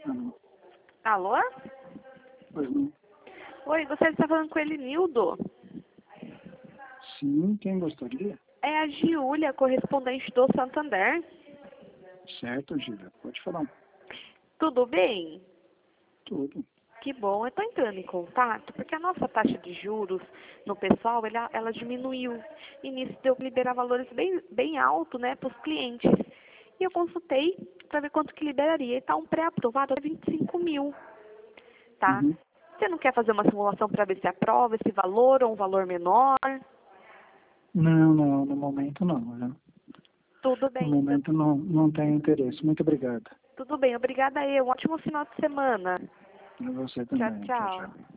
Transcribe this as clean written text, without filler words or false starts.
Não. Alô? Pois não. Oi, gostaria de estar falando com ele, Nildo. Sim, quem gostaria? É a Giulia, correspondente do Santander. Certo, Gília. Pode falar. Tudo bem? Tudo. Que bom, eu estou entrando em contato porque a nossa taxa de juros no pessoal, ela diminuiu. E nisso deu para liberar valores bem altos, né, para os clientes. E eu consultei para ver quanto que liberaria. E está um pré-aprovado a 25 mil, tá? Uhum. Você não quer fazer uma simulação para ver se aprova esse valor ou um valor menor? Não, no momento não. Né? Tudo No bem, então. momento não tenho interesse. Muito obrigado. Tudo bem, obrigada aí. Um ótimo final de semana. E você Tchau, também. Tchau, tchau. tchau.